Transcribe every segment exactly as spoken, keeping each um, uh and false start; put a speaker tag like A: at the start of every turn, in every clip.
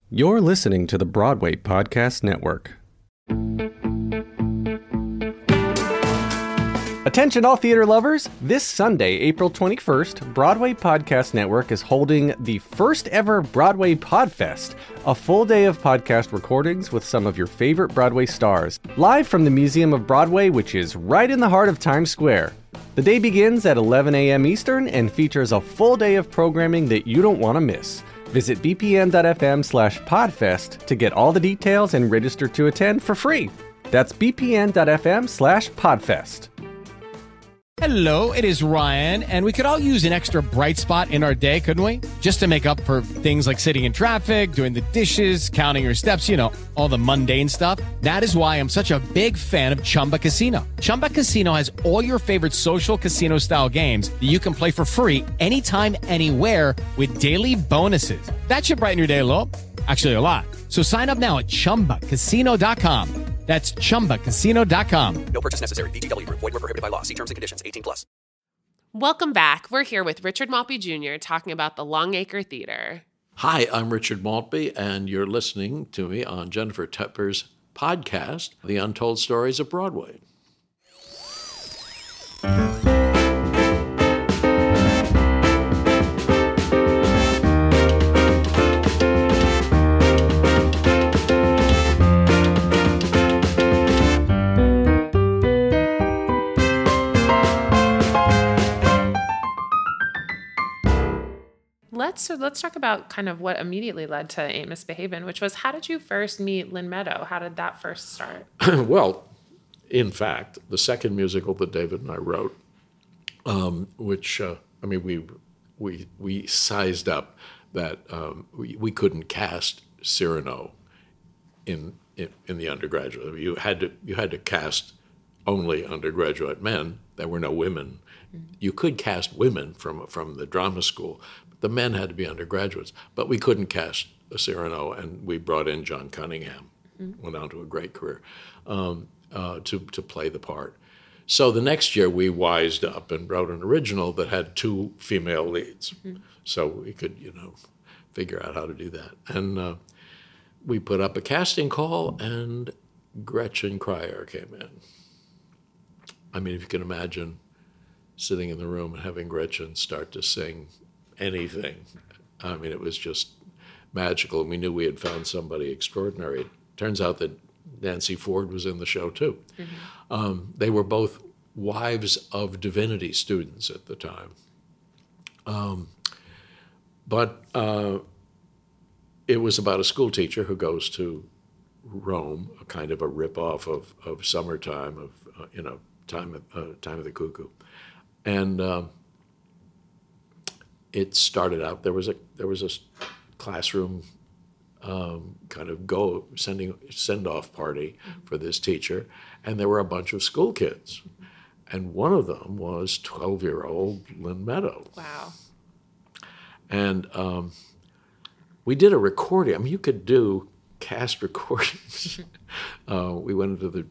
A: You're listening to the Broadway Podcast Network. Attention all theater lovers! This Sunday, April twenty-first, Broadway Podcast Network is holding the first ever Broadway Podfest, a full day of podcast recordings with some of your favorite Broadway stars, live from the Museum of Broadway, which is right in the heart of Times Square. The day begins at eleven a.m. Eastern and features a full day of programming that you don't want to miss. Visit bpn.fm slash podfest to get all the details and register to attend for free. That's bpn.fm slash podfest.
B: Hello, it is Ryan, and we could all use an extra bright spot in our day, couldn't we? Just to make up for things like sitting in traffic, doing the dishes, counting your steps, you know, all the mundane stuff. That is why I'm such a big fan of Chumba Casino. Chumba Casino has all your favorite social casino-style games that you can play for free anytime, anywhere with daily bonuses. That should brighten your day a little. Actually, a lot. So sign up now at chumba casino dot com. That's chumba casino dot com.
C: No purchase necessary. V G W. Void where prohibited by law. See terms and conditions. eighteen plus.
D: Welcome back. We're here with Richard Maltby Junior talking about the Longacre Theater.
E: Hi, I'm Richard Maltby, and you're listening to me on Jennifer Tepper's podcast, The Untold Stories of Broadway.
D: Let's so let's talk about kind of what immediately led to Ain't Misbehavin', which was, how did you first meet Lynn Meadow? How did that first start?
E: Well, in fact, the second musical that David and I wrote, um, which uh, I mean, we we we sized up that um, we, we couldn't cast Cyrano in, in in the undergraduate. You had to you had to cast only undergraduate men. There were no women. Mm-hmm. You could cast women from from the drama school. The men had to be undergraduates, but we couldn't cast a Cyrano, and we brought in John Cunningham, mm-hmm. went on to a great career, um, uh, to to play the part. So the next year we wised up and wrote an original that had two female leads, mm-hmm. so we could, you know, figure out how to do that. And uh, we put up a casting call, and Gretchen Cryer came in. I mean, if you can imagine sitting in the room and having Gretchen start to sing anything. I mean, it was just magical. We knew we had found somebody extraordinary. It turns out that Nancy Ford was in the show, too. Mm-hmm. Um, they were both wives of divinity students at the time. Um, but uh, it was about a school teacher who goes to Rome, a kind of a rip-off of, of Summertime, of, uh, you know, Time of, uh, Time of the Cuckoo. And um, it started out, there was a there was a classroom um, kind of go sending send-off party for this teacher, and there were a bunch of school kids, and one of them was twelve-year-old Lynn Meadow.
D: Wow.
E: And um, we did a recording. I mean, you could do cast recordings. uh, we went into the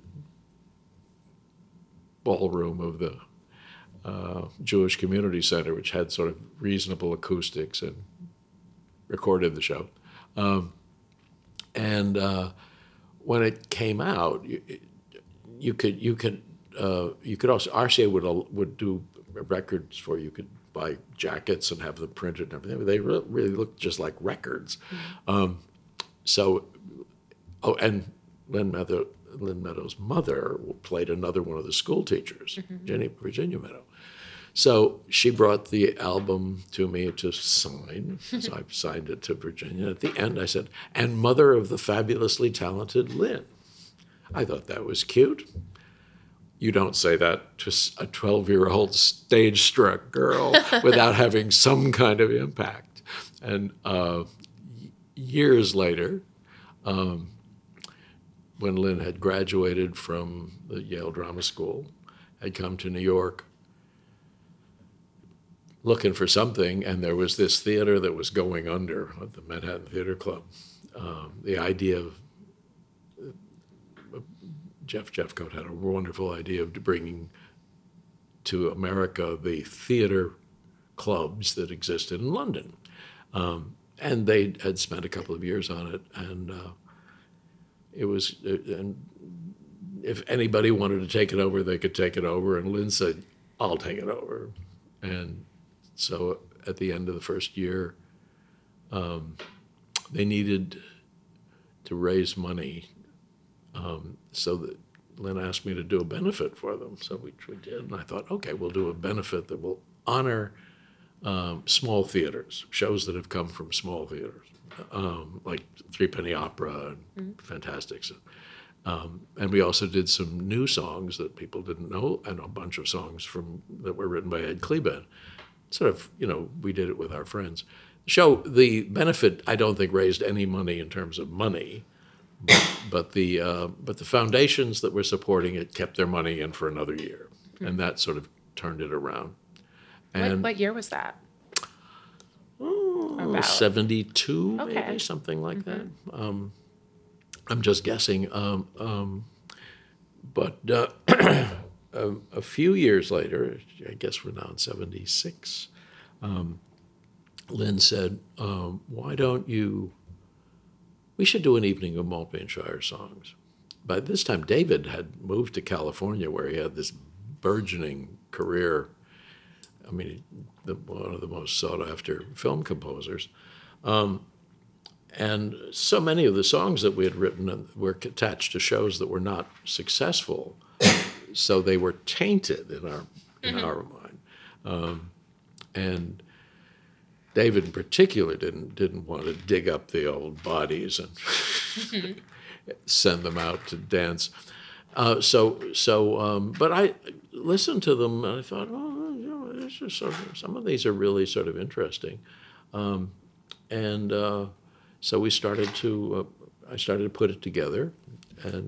E: ballroom of the Uh, Jewish Community Center, which had sort of reasonable acoustics, and recorded the show. Um, and uh, when it came out, you, you could you could uh, you could also R C A would would do records for you. You could buy jackets and have them printed and everything. They re- really looked just like records. Mm-hmm. Um, so, oh, and Lynn Meadow. Lynn Meadow's mother played another one of the school teachers, mm-hmm. Jenny, Virginia Meadow. So she brought the album to me to sign. So I signed it to Virginia. At the end, I said, "And mother of the fabulously talented Lynn." I thought that was cute. You don't say that to a twelve-year-old stage-struck girl without having some kind of impact. And uh, years later, um, when Lynn had graduated from the Yale Drama School, had come to New York looking for something, and there was this theater that was going under, the Manhattan Theater Club. Um, the idea of, uh, Jeff Jeffcoat had a wonderful idea of bringing to America the theater clubs that existed in London. Um, and they had spent a couple of years on it, and uh, it was. And if anybody wanted to take it over, they could take it over. And Lynn said, "I'll take it over." And so at the end of the first year, um, they needed to raise money, um, so that Lynn asked me to do a benefit for them. So we, we did, and I thought, okay, we'll do a benefit that will honor um, small theaters, shows that have come from small theaters, um, like Three Penny Opera and mm-hmm. Fantastics. Um, and we also did some new songs that people didn't know, and a bunch of songs from that were written by Ed Kleban. Sort of, you know, we did it with our friends. The show, the benefit, I don't think raised any money in terms of money, but, but the uh, but the foundations that were supporting it kept their money in for another year, mm-hmm. and that sort of turned it around.
D: what,
E: And
D: what year was that?
E: Oh, seventy-two,
D: okay.
E: maybe, something like
D: mm-hmm.
E: that. Um, I'm just guessing. Um, um, but uh, a, a few years later, I guess we're now in seventy-six, um, Lynn said, um, why don't you, we should do an evening of Maltby and Shire songs. By this time, David had moved to California where he had this burgeoning career. I mean, the, one of the most sought-after film composers. Um, and so many of the songs that we had written were attached to shows that were not successful, so they were tainted in our in mm-hmm. our mind. Um, and David in particular didn't didn't want to dig up the old bodies and mm-hmm. send them out to dance. Uh, so so, um, but I listened to them and I thought, oh, you know, it's just sort of, some of these are really sort of interesting, um, and uh, so we started to. Uh, I started to put it together, and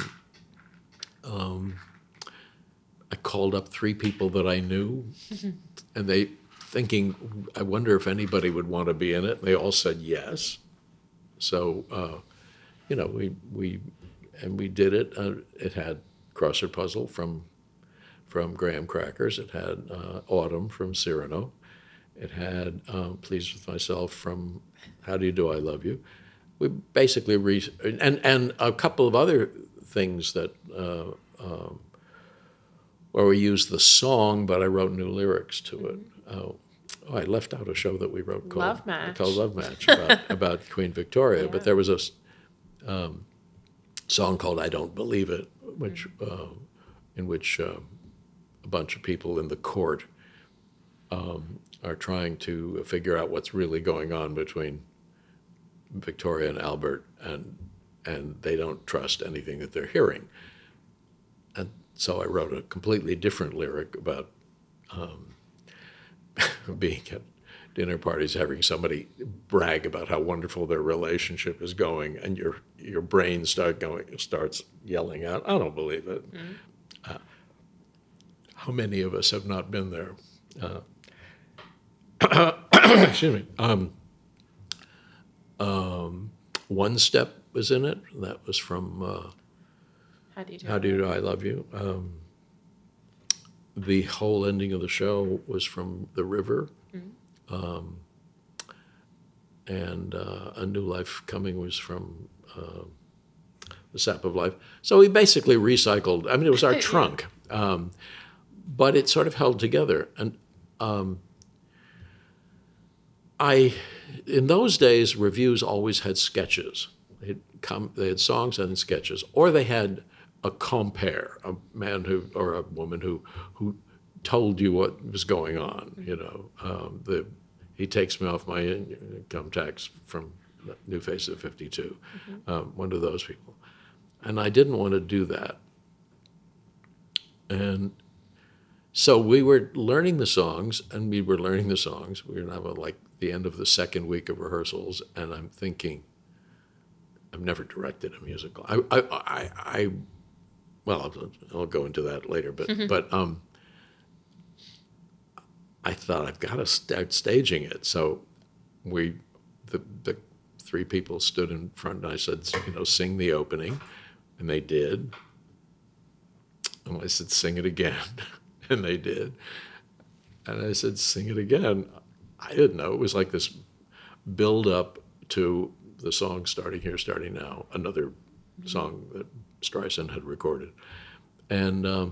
E: um, I called up three people that I knew, and they. Thinking, I wonder if anybody would want to be in it. They all said yes. So, uh, you know, we we and we did it. Uh, it had Crossword Puzzle from from Graham Crackers. It had uh, Autumn from Cyrano. It had um, Pleased with Myself from How Do You Do, I Love You. We basically re and and a couple of other things that uh, um, where we used the song, but I wrote new lyrics to it. Uh, oh, I left out a show that we wrote called
D: Love Match,
E: called Love Match about, about Queen Victoria,
D: yeah.
E: but there was a um, song called I Don't Believe It, which uh, in which uh, a bunch of people in the court um, are trying to figure out what's really going on between Victoria and Albert, and and they don't trust anything that they're hearing. And so I wrote a completely different lyric about um, being at dinner parties, having somebody brag about how wonderful their relationship is going, and your your brain start going starts yelling out, "I don't believe it." Mm-hmm. Uh, how many of us have not been there? Uh, excuse me. Um, um, One Step was in it. That was from uh,
D: How Do You Do,
E: How Do You Do, I Love You. Um, the whole ending of the show was from The River. Mm-hmm. Um, and uh, A New Life Coming was from uh, The Sap of Life. So we basically recycled. I mean, it was our trunk. Um, but it sort of held together. And um, I, in those days, reviews always had sketches. They'd come, they had songs and sketches. Or they had a compere, a man who or a woman who who told you what was going on. You know, um, the he takes me off my income tax from New Face of fifty-two. Mm-hmm. Um, one of those people, and I didn't want to do that. And so we were learning the songs, and we were learning the songs. We were now at like the end of the second week of rehearsals, and I'm thinking, I've never directed a musical. I, I, I, I well, I'll, I'll go into that later, but, mm-hmm. but um, I thought I've got to start staging it. So we, the, the three people stood in front, and I said, you know, sing the opening, and they did. And I said, sing it again, and they did. And I said, sing it again. I didn't know. It was like this build up to the song Starting Here, Starting Now, another song that Streisand had recorded. And um,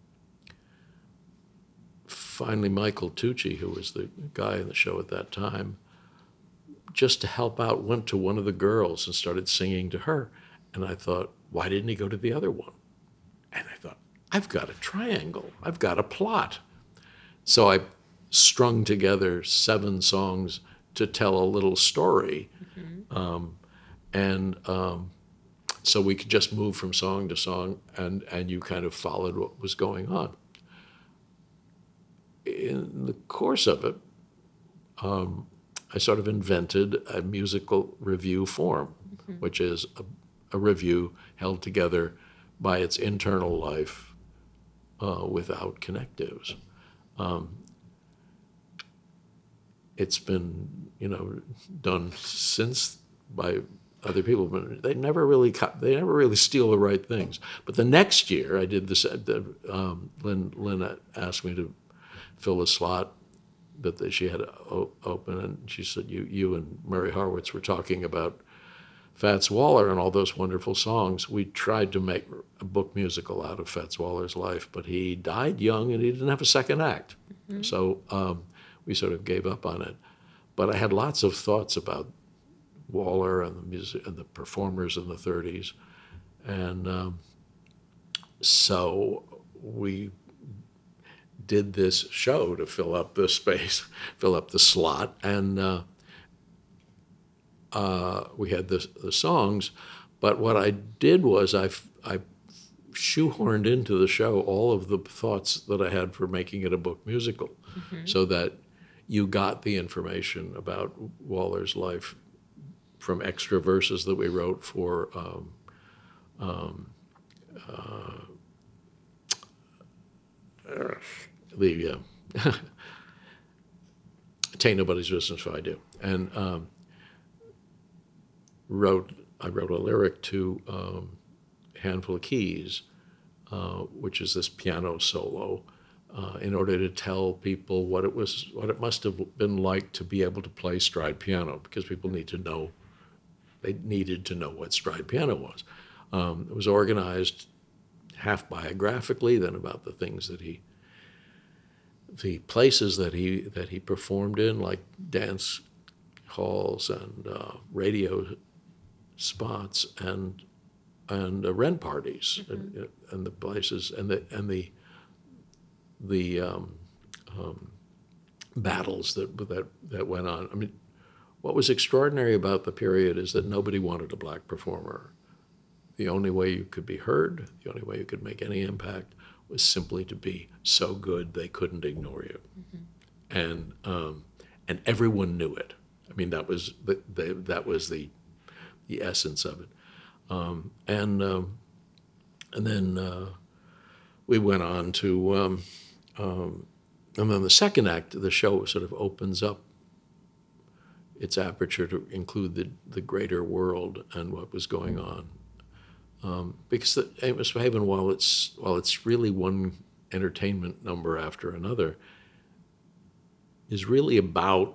E: finally, Michael Tucci, who was the guy in the show at that time, just to help out, went to one of the girls and started singing to her. And I thought, why didn't he go to the other one? And I thought, I've got a triangle. I've got a plot. So I strung together seven songs to tell a little story. Mm-hmm. Um, and um, so we could just move from song to song, and, and you kind of followed what was going on. In the course of it, um, I sort of invented a musical review form, mm-hmm. which is a, a review held together by its internal life uh, without connectives. Um, it's been, you know, done since by other people, but they never really they never really steal the right things. But the next year, I did this. Um, Lynn Lynn asked me to fill a slot that she had open, and she said, "You you and Murray Horwitz were talking about Fats Waller and all those wonderful songs. We tried to make a book musical out of Fats Waller's life, but he died young and he didn't have a second act. Mm-hmm. So um, we sort of gave up on it. But I had lots of thoughts about Waller and the music and the performers in the thirties, and um, so we did this show to fill up the space, fill up the slot, and uh, uh, we had the, the songs. But what I did was I, I shoehorned into the show all of the thoughts that I had for making it a book musical, mm-hmm. so that you got the information about Waller's life from extra verses that we wrote for um, um, uh, the uh, It Ain't Nobody's Business If I Do, and um, wrote I wrote a lyric to um, Handful of Keys, uh, which is this piano solo, uh, in order to tell people what it was, what it must have been like to be able to play stride piano, because people need to know, they needed to know what stride piano was. Um, it was organized half biographically, then about the things that he, the places that he that he performed in, like dance halls and uh, radio spots and and uh, rent parties, mm-hmm. and, and the places and the and the the um, um, battles that that that went on. I mean, what was extraordinary about the period is that nobody wanted a black performer. The only way you could be heard, the only way you could make any impact, was simply to be so good they couldn't ignore you, mm-hmm. and um, and everyone knew it. I mean, that was the, the that was the the essence of it, um, and um, and then uh, we went on to, um, um, and then the second act of the show sort of opens up its aperture to include the the greater world and what was going on. Um, because the Ain't Misbehavin', while it's while it's really one entertainment number after another, is really about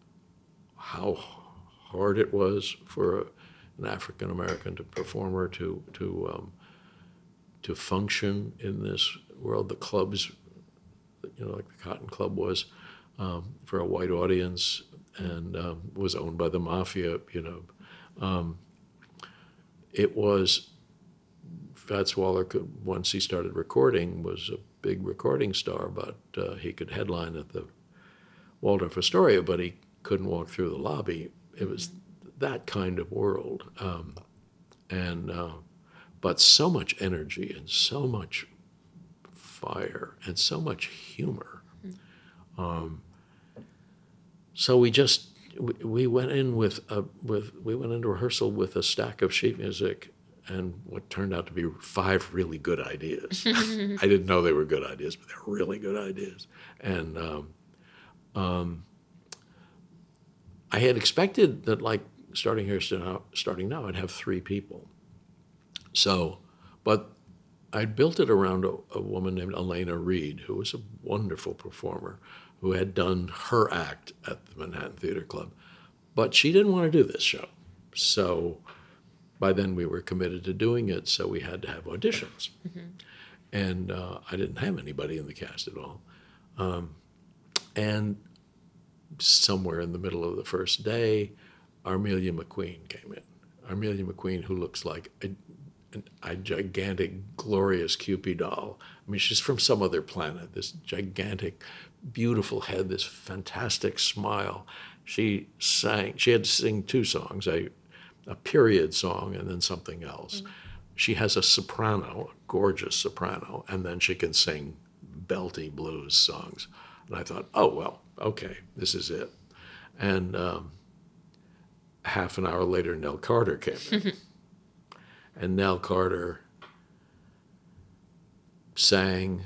E: how hard it was for a, an African American to performer to to um, to function in this world. The clubs, you know, like the Cotton Club was um, for a white audience and um, was owned by the mafia. You know, um, it was. Fats Waller could, once he started recording, was a big recording star, but uh, he could headline at the Waldorf Astoria, but he couldn't walk through the lobby. It was that kind of world, um, and uh, but so much energy and so much fire and so much humor. Um, so we just we, we went in with a with we went into rehearsal with a stack of sheet music and what turned out to be five really good ideas. I didn't know they were good ideas, but they were really good ideas. And um, um, I had expected that, like, starting here, starting now, I'd have three people. So, but I'd built it around a, a woman named Elena Reed, who was a wonderful performer, who had done her act at the Manhattan Theater Club. But she didn't want to do this show. So by then we were committed to doing it, so we had to have auditions. Mm-hmm. And uh, I didn't have anybody in the cast at all. Um, and somewhere in the middle of the first day, Armelia McQueen came in. Armelia McQueen, who looks like a, a gigantic, glorious Cupid doll. I mean, she's from some other planet, this gigantic, beautiful head, this fantastic smile. She sang, she had to sing two songs, a, a period song and then something else. Mm-hmm. She has a soprano, a gorgeous soprano, and then she can sing belty blues songs. And I thought, oh, well, okay, this is it. And um, half an hour later, Nell Carter came in. And Nell Carter sang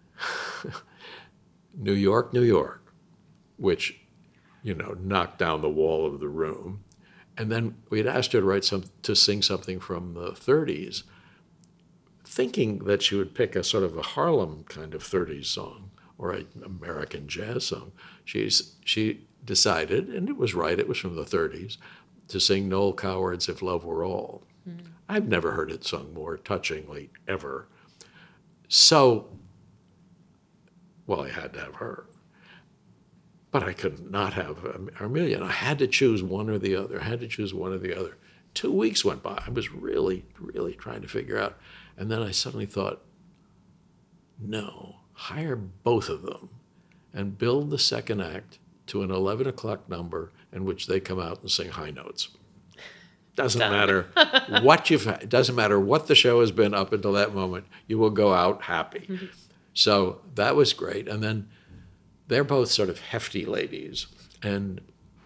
E: New York, New York, which, you know, knocked down the wall of the room. And then we had asked her to write some, to sing something from the thirties, thinking that she would pick a sort of a Harlem kind of thirties song or an American jazz song. She's, she decided, and it was right, it was from the thirties, to sing Noel Coward's If Love Were All. Mm. I've never heard it sung more touchingly, ever. So, well, I had to have her. But I could not have Armelia. And I had to choose one or the other. I had to choose one or the other. Two weeks went by. I was really, really trying to figure out. And then I suddenly thought, no, hire both of them and build the second act to an eleven o'clock number in which they come out and sing high notes. Doesn't Done. matter what you've, it doesn't matter what the show has been up until that moment. You will go out happy. Mm-hmm. So that was great. And then they're both sort of hefty ladies. And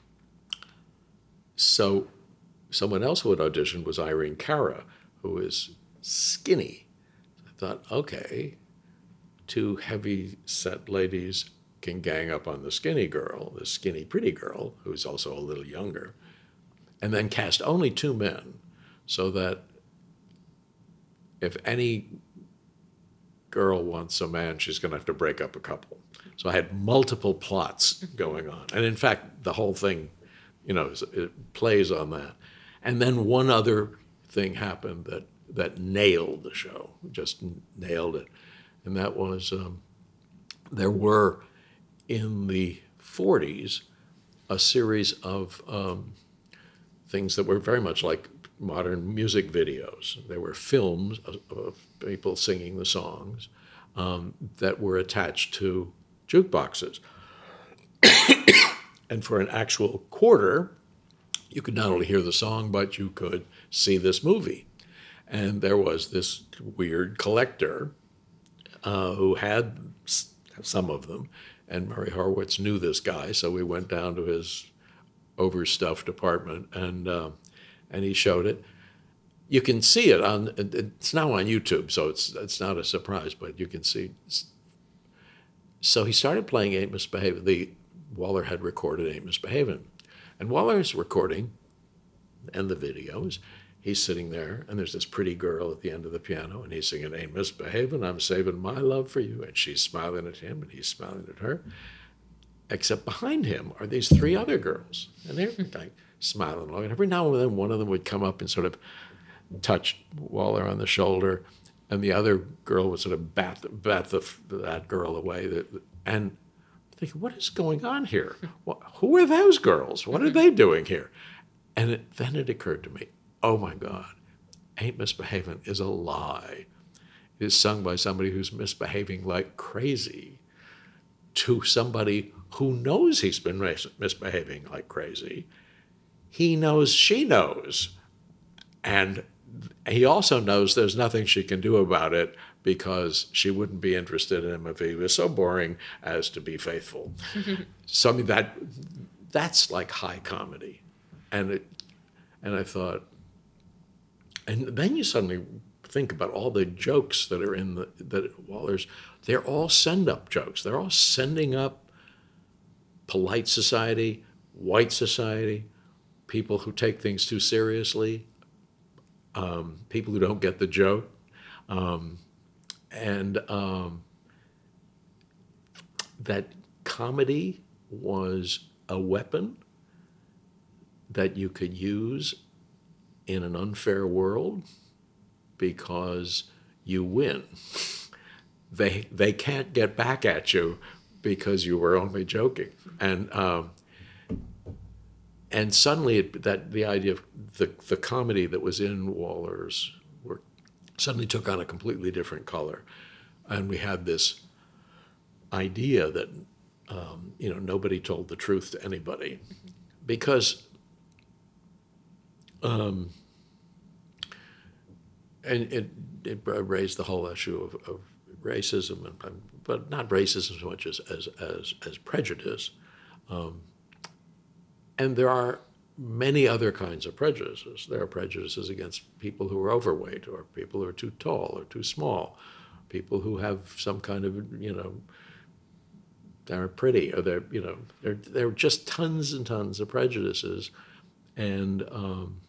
E: so someone else who had auditioned was Irene Cara, who is skinny. I thought, okay, two heavy-set ladies can gang up on the skinny girl, the skinny, pretty girl, who's also a little younger, and then cast only two men so that if any girl wants a man, she's going to have to break up a couple. So I had multiple plots going on. And in fact, the whole thing, you know, it plays on that. And then one other thing happened that, that nailed the show, just nailed it. And that was um, there were, in the forties, a series of um, things that were very much like modern music videos. There were films of, of people singing the songs um, that were attached to jukeboxes. And for an actual quarter, you could not only hear the song, but you could see this movie. And there was this weird collector uh, who had some of them, and Murray Horwitz knew this guy, so we went down to his overstuffed apartment, and uh, and he showed it. You can see it on, it's now on YouTube, so it's it's not a surprise, but you can see. So he started playing Ain't Misbehavin'. The Waller had recorded Ain't Misbehavin'. And Waller's recording, and the videos, he's sitting there, and there's this pretty girl at the end of the piano, and he's singing Ain't Misbehavin', I'm saving my love for you. And she's smiling at him, and he's smiling at her. Except behind him are these three other girls, and they're like smiling along. And every now and then, one of them would come up and sort of touch Waller on the shoulder, and the other girl would sort of bat, bat the, that girl away. And I think, what is going on here? What, who are those girls? What are they doing here? And it, then it occurred to me, oh my God, Ain't Misbehavin' is a lie. It is sung by somebody who's misbehaving like crazy to somebody who knows he's been mis- misbehaving like crazy. He knows she knows. And he also knows there's nothing she can do about it because she wouldn't be interested in him if he was so boring as to be faithful. So I mean, that that's like high comedy. And it, and I thought, and then you suddenly think about all the jokes that are in the, that Waller's, they're all send-up jokes. They're all sending up polite society, white society, people who take things too seriously, um, people who don't get the joke. Um, and um, that comedy was a weapon that you could use in an unfair world because you win. They they can't get back at you because you were only joking. And um, and suddenly it, that the idea of the, the comedy that was in Waller's work suddenly took on a completely different color. And we had this idea that um, you know nobody told the truth to anybody, because um, and it, it raised the whole issue of, of racism, and, but not racism so much as as as, as prejudice. Um, and there are many other kinds of prejudices. There are prejudices against people who are overweight, or people who are too tall or too small, people who have some kind of, you know, they're pretty, or they're, you know, there there are just tons and tons of prejudices, and um,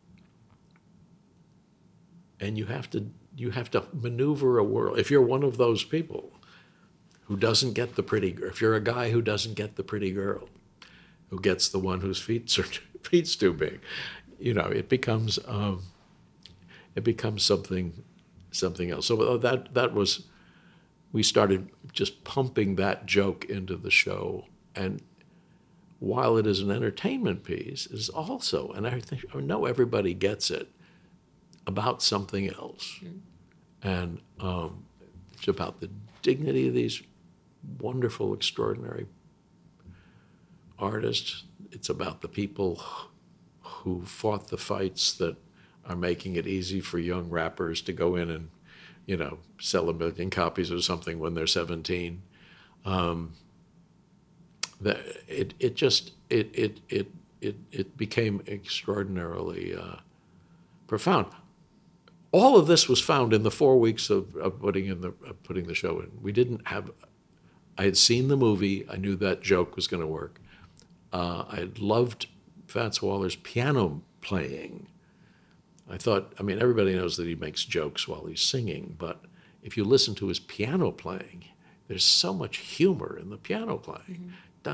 E: and you have to you have to maneuver a world. If you're one of those people who doesn't get the pretty girl, if you're a guy who doesn't get the pretty girl, who gets the one whose feet are feet's too big, you know, it becomes um, it becomes something something else. So that that was, we started just pumping that joke into the show, and while it is an entertainment piece, it is also, and I think I know everybody gets it, about something else, mm. and um, it's about the dignity of these wonderful, extraordinary artists. It's about the people who fought the fights that are making it easy for young rappers to go in and, you know, sell a million copies or something when they're seventeen. Um, that it it just it it it it it became extraordinarily uh, profound. All of this was found in the four weeks of, of putting in the of putting the show in. We didn't have. I had seen the movie. I knew that joke was going to work. Uh, I had loved Fats Waller's piano playing. I thought, I mean, everybody knows that he makes jokes while he's singing, but if you listen to his piano playing, there's so much humor in the piano playing.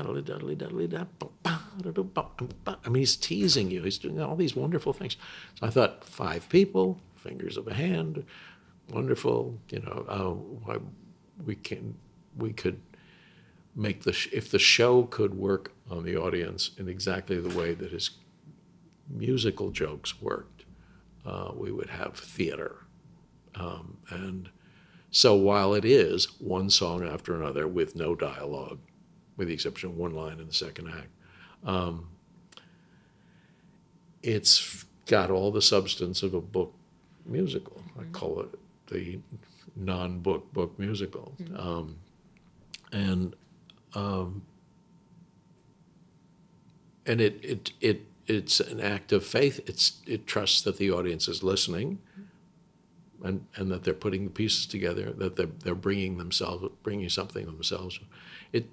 E: Mm-hmm. I mean, he's teasing you. He's doing all these wonderful things. So I thought, five people, fingers of a hand, wonderful. You know, uh, we can, we could make the sh- if the show could work on the audience in exactly the way that his musical jokes worked, uh, we would have theater. Um, and so while it is one song after another with no dialogue, with the exception of one line in the second act, um, it's got all the substance of a book musical. Mm-hmm. I call it the non-book book musical. Mm-hmm. Um, and um, and it, it it it's an act of faith. It's it trusts that the audience is listening, and, and that they're putting the pieces together, that they're they're bringing themselves bringing something themselves. It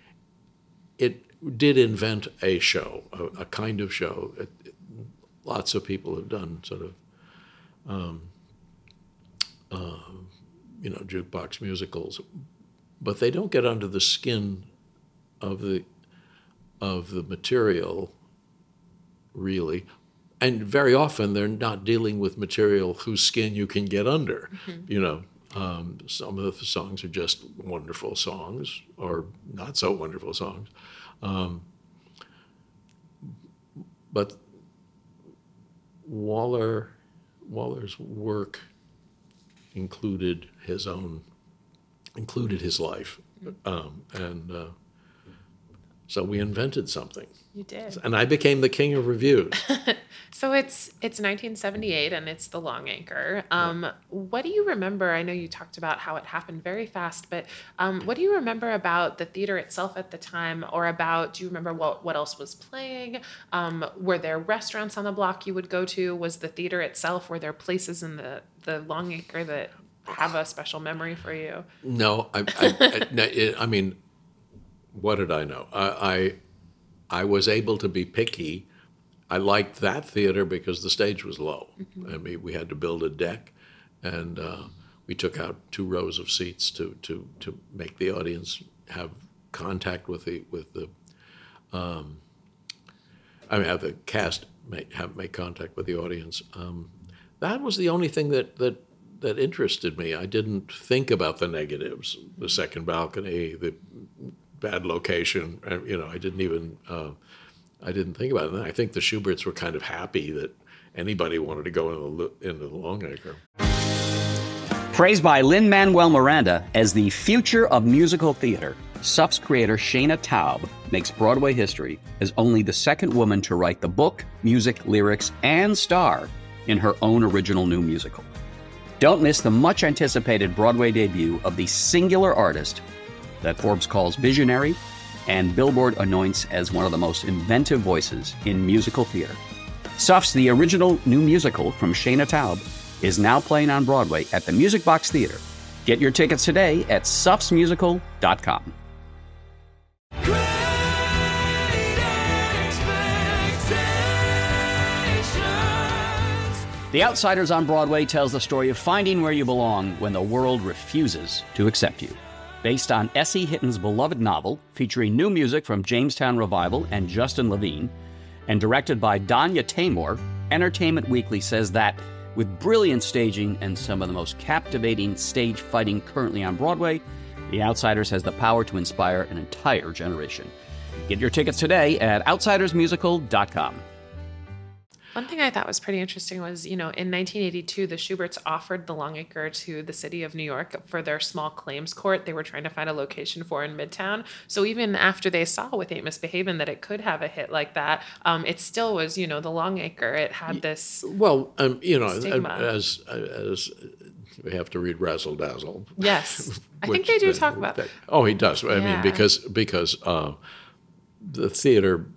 E: it did invent a show, a, a kind of show. It, it, lots of people have done sort of, um, uh, you know, jukebox musicals, but they don't get under the skin of the of the material, really. And very often they're not dealing with material whose skin you can get under. Mm-hmm. You know, um, some of the songs are just wonderful songs, or not so wonderful songs. Um, but Waller, Waller's work included his own, included his life, um, and uh, so we invented something.
D: You did.
E: And I became the king of reviews.
D: So it's it's nineteen seventy-eight, and it's The Long Anchor. Um, yeah. What do you remember? I know you talked about how it happened very fast, but um, what do you remember about the theater itself at the time, or about, do you remember what, what else was playing? Um, were there restaurants on the block you would go to? Was the theater itself, were there places in the, the Long Anchor that have a special memory for you?
E: No, I, I, I, I mean, what did I know? I, I I was able to be picky. I liked that theater because the stage was low. Mm-hmm. I mean, we had to build a deck, and uh, we took out two rows of seats to to to make the audience have contact with the with the. Um, I mean, have the cast make have make contact with the audience. Um, that was the only thing that that that interested me. I didn't think about the negatives, the second balcony, the bad location. You know, I didn't even uh, I didn't think about it. And I think the Shuberts were kind of happy that anybody wanted to go into the, into the Longacre.
F: Praised by Lin-Manuel Miranda as the future of musical theater, S U F's creator Shana Taub makes Broadway history as only the second woman to write the book, music, lyrics, and star in her own original new musical. Don't miss the much-anticipated Broadway debut of the singular artist that Forbes calls visionary and Billboard anoints as one of the most inventive voices in musical theater. S U F's The Original New Musical from Shana Taub is now playing on Broadway at the Music Box Theater. Get your tickets today at sufs musical dot com. The Outsiders on Broadway tells the story of finding where you belong when the world refuses to accept you. Based on S E. Hitton's beloved novel, featuring new music from Jamestown Revival and Justin Levine, and directed by Danya Taymor, Entertainment Weekly says that, with brilliant staging and some of the most captivating stage fighting currently on Broadway, The Outsiders has the power to inspire an entire generation. Get your tickets today at outsiders musical dot com.
D: One thing I thought was pretty interesting was, you know, in nineteen eighty-two, the Shuberts offered the Longacre to the city of New York for their small claims court they were trying to find a location for in Midtown. So even after they saw with Ain't Misbehavin' that it could have a hit like that, um, it still was, you know, the Longacre. It had this
E: Well, um, you know,
D: stigma.
E: as as we have to read Razzle Dazzle.
D: Yes. I think
E: which
D: they do
E: the-
D: talk about
E: that. Oh, he does. I
D: Yeah.
E: mean, because because uh, the theater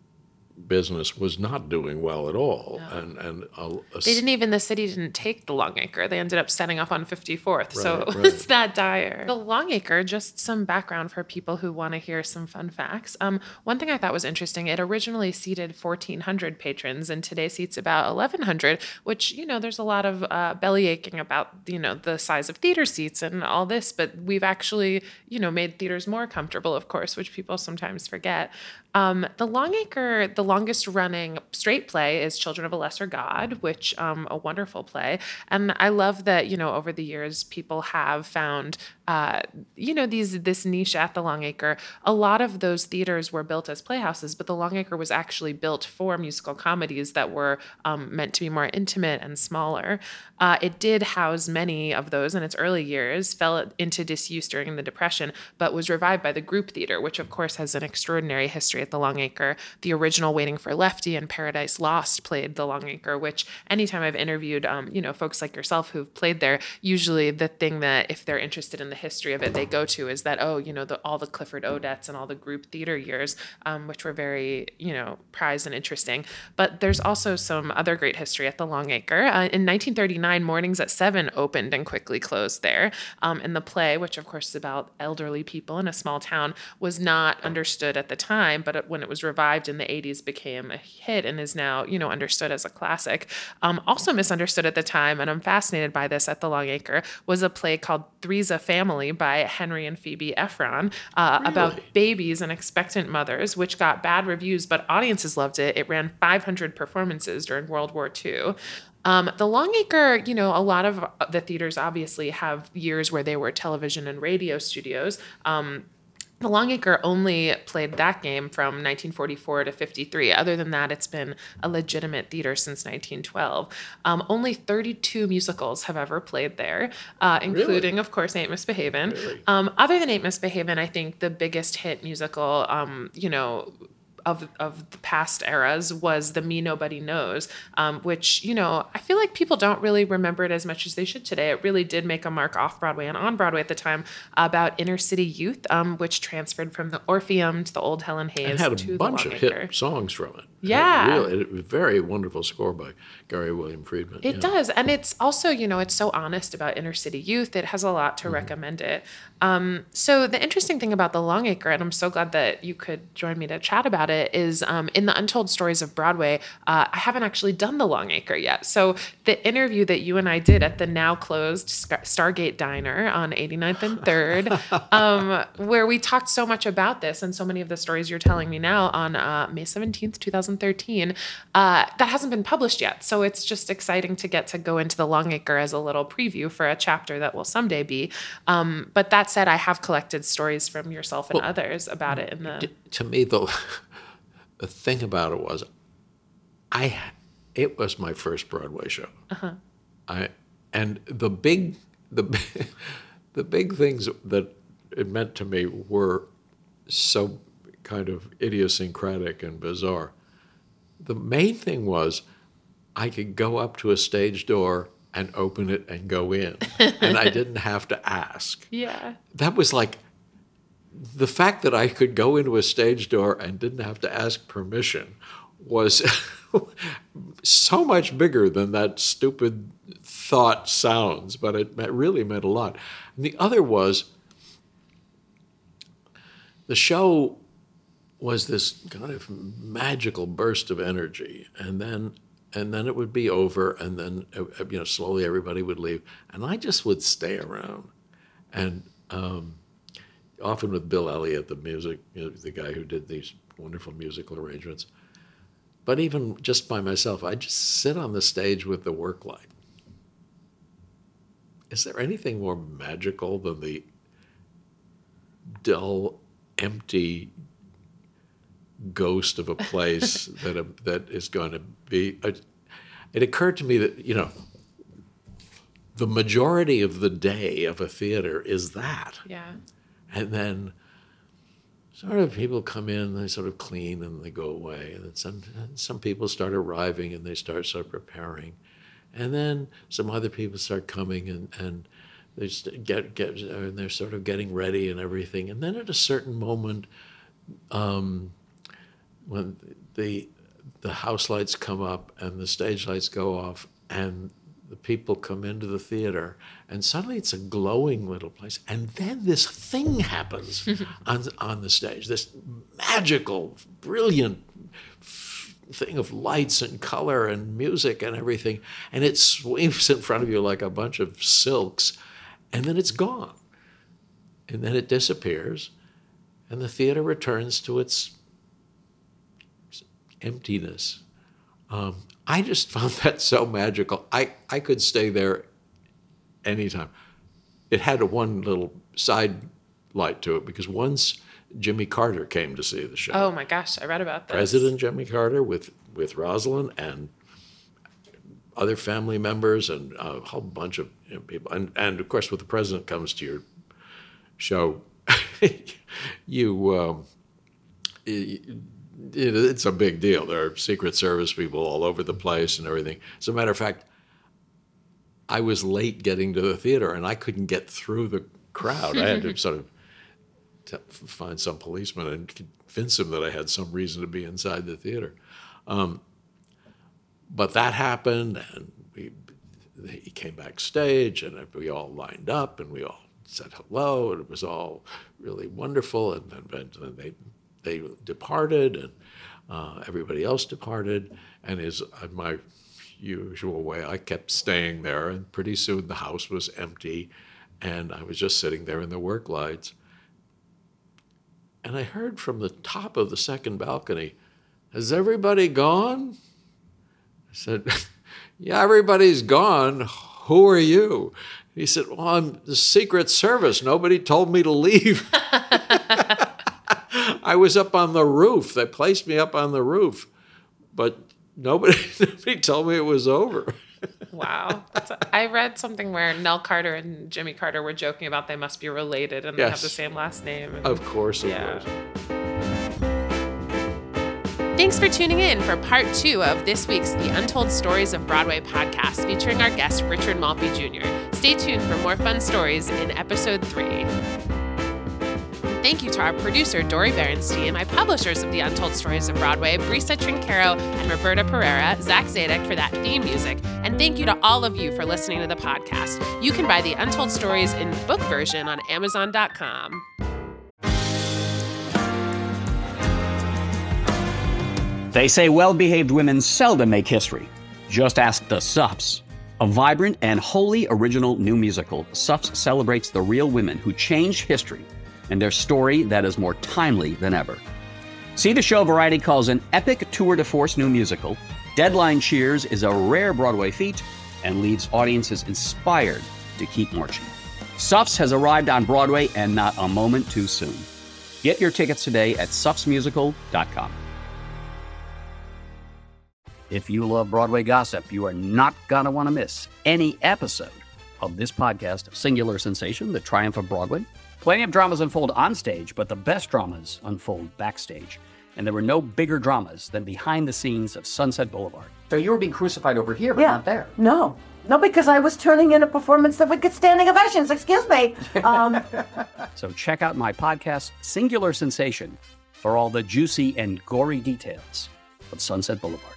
E: business was not doing well at all,
D: No.
E: and and a, a
D: They didn't even, the city didn't take the Longacre. They ended up setting up on fifty-fourth. so
E: Right,
D: it
E: right.
D: was that dire. The Longacre, just some background for people who want to hear some fun facts. Um, one thing I thought was interesting, it originally seated fourteen hundred patrons and today seats about eleven hundred, which, you know, there's a lot of uh, belly aching about, you know, the size of theater seats and all this, but we've actually, you know, made theaters more comfortable, of course, which people sometimes forget. Um, the Longacre, the longest running straight play is Children of a Lesser God, which um, a wonderful play. And I love that, you know, over the years, people have found, uh, you know, these this niche at the Longacre. A lot of those theaters were built as playhouses, but the Longacre was actually built for musical comedies that were um, meant to be more intimate and smaller. Uh, it did house many of those in its early years, fell into disuse during the Depression, but was revived by the Group Theater, which of course has an extraordinary history at the Longacre. The original Waiting for Lefty and Paradise Lost played the Longacre, which anytime I've interviewed, um, you know, folks like yourself who've played there, usually the thing that if they're interested in the history of it, they go to is that, oh, you know, the, all the Clifford Odets and all the Group Theater years, um, which were very, you know, prized and interesting. But there's also some other great history at the Longacre. Uh, in nineteen thirty-nine, Mornings at Seven opened and quickly closed there. Um, and the play, which of course is about elderly people in a small town, was not understood at the time, but it, when it was revived in the eighties, became a hit and is now, you know, understood as a classic. Um, also misunderstood at the time, and I'm fascinated by this at the Longacre, was a play called Three's a Family by Henry and Phoebe Ephron uh,
E: Really?
D: about babies and expectant mothers, which got bad reviews, but audiences loved it. It ran five hundred performances during World War Two. Um, the Longacre, you know, a lot of the theaters obviously have years where they were television and radio studios. Um, The Longacre only played that game from nineteen forty-four to fifty-three. Other than that, it's been a legitimate theater since nineteen twelve. Um, only thirty-two musicals have ever played there, uh, including,
E: Really?
D: of course, Ain't Misbehavin'.
E: Really?
D: Um, other than Ain't Misbehavin', I think the biggest hit musical, um, you know, of of the past eras was the Me Nobody Knows, um, which, you know, I feel like people don't really remember it as much as they should today. It really did make a mark off Broadway and on Broadway at the time about inner city youth, um, which transferred from the Orpheum to the Old Helen Hayes
E: It had
D: to
E: a bunch
D: the
E: of
D: Longacre.
E: hit songs from it. It
D: Yeah.
E: had really, it was a very wonderful score by Gary William Friedman.
D: It
E: yeah.
D: does. And it's also, you know, it's so honest about inner city youth. It has a lot to
E: Mm-hmm.
D: recommend it. Um, so the interesting thing about the Longacre, and I'm so glad that you could join me to chat about it, is um, in the Untold Stories of Broadway, uh, I haven't actually done the Longacre yet. So the interview that you and I did at the now closed Scar- Stargate Diner on eighty-ninth and third, um, where we talked so much about this and so many of the stories you're telling me now on uh, May seventeenth, twenty thousand thirteen. Uh, that hasn't been published yet. So it's just exciting to get to go into the Longacre as a little preview for a chapter that will someday be. Um, but that said, I have collected stories from yourself and
E: Well,
D: others about it in the...
E: To me, the, the thing about it was, I it was my first Broadway show. Uh-huh. I and the big the the big things that it meant to me were so kind of idiosyncratic and bizarre. The main thing was I could go up to a stage door and open it and go in, and I didn't have to ask.
D: Yeah.
E: That was like, the fact that I could go into a stage door and didn't have to ask permission was so much bigger than that stupid thought sounds, but it really meant a lot. And the other was, the show was this kind of magical burst of energy, and then and then it would be over, and then you know slowly everybody would leave, and I just would stay around, and um, often with Bill Elliott, the music, you know, the guy who did these wonderful musical arrangements. But even just by myself, I just sit on the stage with the work light. Is there anything more magical than the dull, empty ghost of a place that a, that is going to be? A, it occurred to me that, you know, the majority of the day of a theater is that.
D: Yeah.
E: And then sort of people come in, they sort of clean, and they go away. And then some some people start arriving, and they start sort of preparing. And then some other people start coming, and, and they get get and they're sort of getting ready and everything. And then at a certain moment, um, when the the house lights come up and the stage lights go off, and the people come into the theater, and suddenly it's a glowing little place. And then this thing happens on, on the stage, this magical, brilliant f- thing of lights and color and music and everything. And it sweeps in front of you like a bunch of silks, and then it's gone. And then it disappears, and the theater returns to its emptiness. Um, I just found that so magical. I, I could stay there anytime. It had a one little side light to it, because once Jimmy Carter came to see the show.
D: Oh my gosh, I read about this.
E: President Jimmy Carter with, with Rosalind and other family members and a whole bunch of you know, people. And, and of course, when the president comes to your show, you... Um, you it's a big deal. There are Secret Service people all over the place and everything. As a matter of fact, I was late getting to the theater, and I couldn't get through the crowd. I had to sort of t- find some policeman and convince him that I had some reason to be inside the theater. Um, but that happened, and we, he came backstage, and we all lined up, and we all said hello, and it was all really wonderful. And then, and then they... They departed, and uh, everybody else departed, and as in my usual way, I kept staying there, and pretty soon the house was empty, and I was just sitting there in the work lights. And I heard from the top of the second balcony, "Has everybody gone?" I said, "Yeah, everybody's gone. Who are you?" He said, "Well, I'm the Secret Service. Nobody told me to leave." I was up on the roof. They placed me up on the roof, but nobody, nobody told me it was over.
D: Wow. That's a, I read something where Nell Carter and Jimmy Carter were joking about they must be related and they
E: Yes.
D: have the same last name. And,
E: Of course it
D: yeah.
E: was.
D: Thanks for tuning in for part two of this week's The Untold Stories of Broadway podcast, featuring our guest, Richard Maltby Junior Stay tuned for more fun stories in episode three. Thank you to our producer, Dori Berenstein, my publishers of The Untold Stories of Broadway, Brisa Trinquero and Roberta Pereira, Zach Zadek for that theme music, and thank you to all of you for listening to the podcast. You can buy The Untold Stories in book version on amazon dot com.
F: They say well-behaved women seldom make history. Just ask the Suffs. A vibrant and wholly original new musical, Suffs celebrates the real women who changed history and their story that is more timely than ever. See the show Variety calls an epic tour de force new musical. Deadline Cheers is a rare Broadway feat and leaves audiences inspired to keep marching. Suffs has arrived on Broadway, and not a moment too soon. Get your tickets today at suffs musical dot com. If you love Broadway gossip, you are not going to want to miss any episode of this podcast, Singular Sensation, The Triumph of Broadway. Plenty of dramas unfold on stage, but the best dramas unfold backstage. And there were no bigger dramas than behind the scenes of Sunset Boulevard. So you were being crucified over here, but
G: yeah.
F: not there.
G: No. No, because I was turning in a performance that would get standing ovations. Excuse me. Um,
F: so check out my podcast, Singular Sensation, for all the juicy and gory details of Sunset Boulevard.